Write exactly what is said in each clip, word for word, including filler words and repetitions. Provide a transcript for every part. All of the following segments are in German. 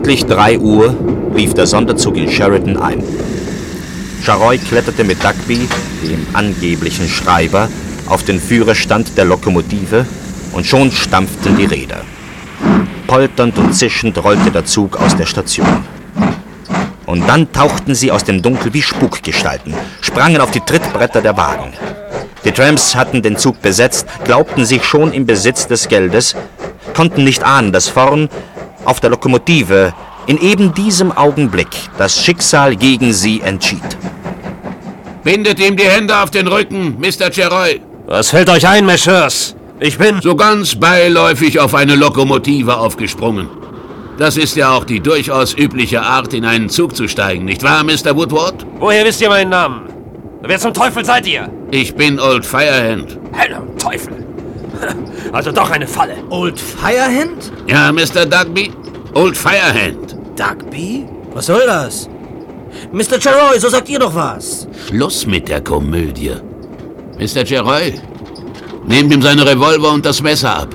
Pünktlich drei Uhr lief der Sonderzug in Sheridan ein. Charoy kletterte mit Dugby, dem angeblichen Schreiber, auf den Führerstand der Lokomotive und schon stampften die Räder. Polternd und zischend rollte der Zug aus der Station. Und dann tauchten sie aus dem Dunkel wie Spukgestalten, sprangen auf die Trittbretter der Wagen. Die Tramps hatten den Zug besetzt, glaubten sich schon im Besitz des Geldes, konnten nicht ahnen, dass vorn auf der Lokomotive in eben diesem Augenblick das Schicksal gegen sie entschied. Bindet ihm die Hände auf den Rücken, Mister Charoy. Was fällt euch ein, Messieurs? Ich bin so ganz beiläufig auf eine Lokomotive aufgesprungen. Das ist ja auch die durchaus übliche Art, in einen Zug zu steigen, nicht wahr, Mister Woodward? Woher wisst ihr meinen Namen? Wer zum Teufel seid ihr? Ich bin Old Firehand. Hölle, Teufel. Also doch eine Falle. Old Firehand? Ja, Mister Dugby. Old Firehand. Dugby? Was soll das? Mister Charoy, so sagt ihr doch was. Schluss mit der Komödie. Mister Charoy, nehmt ihm seine Revolver und das Messer ab.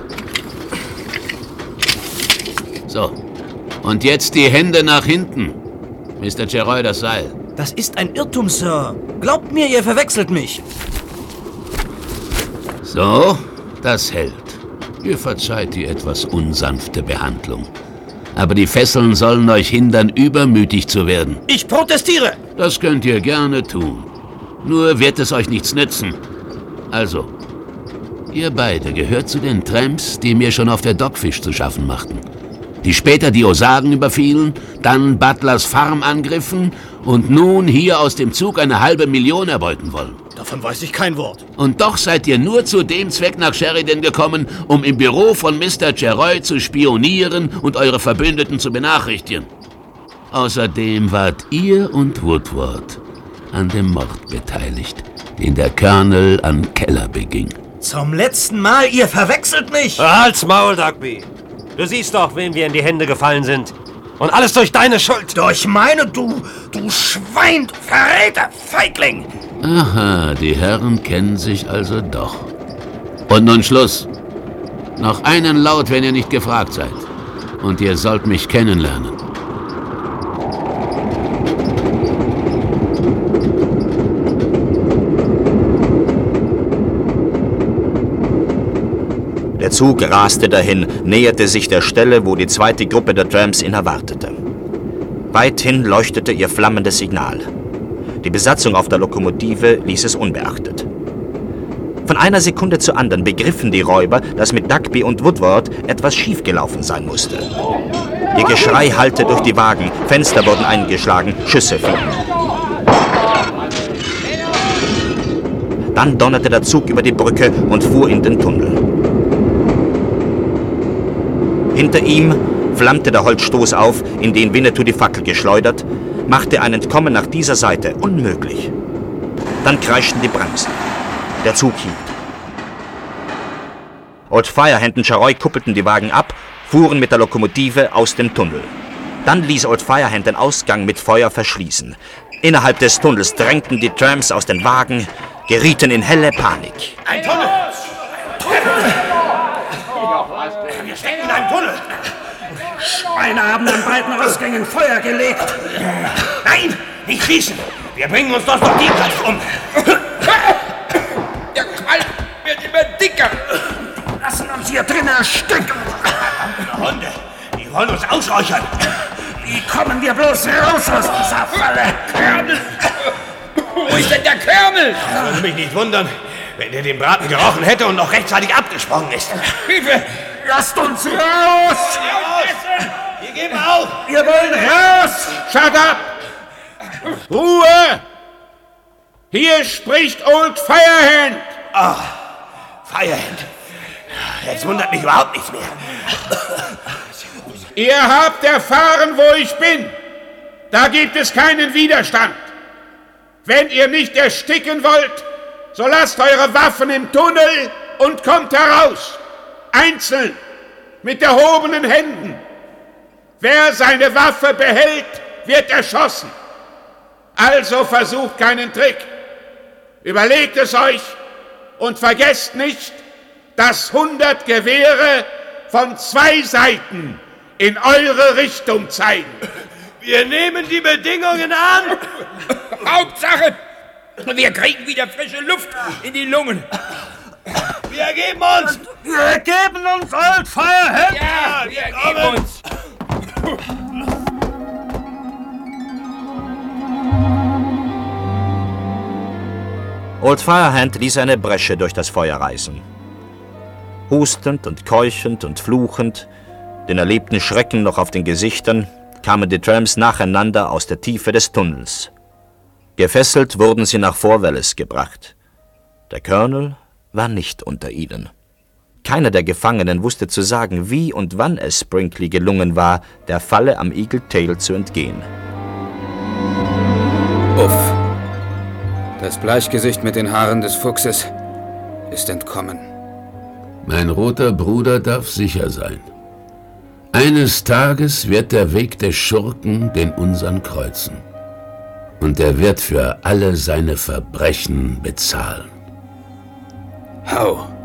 So. Und jetzt die Hände nach hinten. Mister Charoy, das Seil. Das ist ein Irrtum, Sir. Glaubt mir, ihr verwechselt mich. So, das hält. Ihr verzeiht die etwas unsanfte Behandlung. Aber die Fesseln sollen euch hindern, übermütig zu werden. Ich protestiere! Das könnt ihr gerne tun. Nur wird es euch nichts nützen. Also, ihr beide gehört zu den Tramps, die mir schon auf der Dogfish zu schaffen machten. Die später die Osagen überfielen, dann Butlers Farm angriffen und nun hier aus dem Zug eine halbe Million erbeuten wollen. Davon weiß ich kein Wort. Und doch seid ihr nur zu dem Zweck nach Sheridan gekommen, um im Büro von Mister Charoy zu spionieren und eure Verbündeten zu benachrichtigen. Außerdem wart ihr und Woodward an dem Mord beteiligt, den der Colonel an Keller beging. Zum letzten Mal, ihr verwechselt mich! Halt's Maul, Dugby. Du siehst doch, wem wir in die Hände gefallen sind. Und alles durch deine Schuld. Durch meine, du, du Schwein, du Verräter, Feigling! Aha, die Herren kennen sich also doch. Und nun Schluss. Noch einen Laut, wenn ihr nicht gefragt seid. Und ihr sollt mich kennenlernen. Der Zug raste dahin, näherte sich der Stelle, wo die zweite Gruppe der Tramps ihn erwartete. Weithin leuchtete ihr flammendes Signal. Die Besatzung auf der Lokomotive ließ es unbeachtet. Von einer Sekunde zur anderen begriffen die Räuber, dass mit Dugby und Woodward etwas schiefgelaufen sein musste. Ihr Geschrei hallte durch die Wagen, Fenster wurden eingeschlagen, Schüsse fielen. Dann donnerte der Zug über die Brücke und fuhr in den Tunnel. Hinter ihm flammte der Holzstoß auf, in den Winnetou die Fackel geschleudert, machte ein Entkommen nach dieser Seite unmöglich. Dann kreischten die Bremsen. Der Zug hielt. Old Firehand und Charoy kuppelten die Wagen ab, fuhren mit der Lokomotive aus dem Tunnel. Dann ließ Old Firehand den Ausgang mit Feuer verschließen. Innerhalb des Tunnels drängten die Tramps aus den Wagen, gerieten in helle Panik. Ein Tunnel! Wir stecken in einem Tunnel! Schweine haben an beiden Ausgängen Feuer gelegt! Nein, nicht schießen! Wir bringen uns doch noch gegenseitig um! Der Qualm wird immer dicker! Lassen uns hier drinnen ersticken! Hunde, die wollen uns ausräuchern! Wie kommen wir bloß raus aus dieser Falle? Colonel! Wo ist denn der Colonel? Das würde mich nicht wundern, wenn er den Braten gerochen hätte und noch rechtzeitig abgesprungen ist. Hilfe! Lasst uns raus! Wir geben auf! Wir wollen raus! Shut up! Ruhe! Hier spricht Old Firehand! Ah, Firehand. Jetzt wundert mich überhaupt nichts mehr. Ihr habt erfahren, wo ich bin. Da gibt es keinen Widerstand. Wenn ihr nicht ersticken wollt, so lasst eure Waffen im Tunnel und kommt heraus. Einzeln, mit erhobenen Händen. Wer seine Waffe behält, wird erschossen. Also versucht keinen Trick. Überlegt es euch und vergesst nicht, dass hundert Gewehre von zwei Seiten in eure Richtung zeigen. Wir nehmen die Bedingungen an. Hauptsache, wir kriegen wieder frische Luft in die Lungen. Wir ergeben uns. Wir ergeben uns, Old Firehand. Ja, wir ergeben uns. Old Firehand ließ eine Bresche durch das Feuer reißen. Hustend und keuchend und fluchend, den erlebten Schrecken noch auf den Gesichtern, kamen die Tramps nacheinander aus der Tiefe des Tunnels. Gefesselt wurden sie nach Fort Wallace gebracht. Der Colonel war nicht unter ihnen. Keiner der Gefangenen wusste zu sagen, wie und wann es Brinkley gelungen war, der Falle am Eagle Tail zu entgehen. Uff. Das Bleichgesicht mit den Haaren des Fuchses ist entkommen. Mein roter Bruder darf sicher sein. Eines Tages wird der Weg des Schurken den unseren kreuzen. Und er wird für alle seine Verbrechen bezahlen. Hau!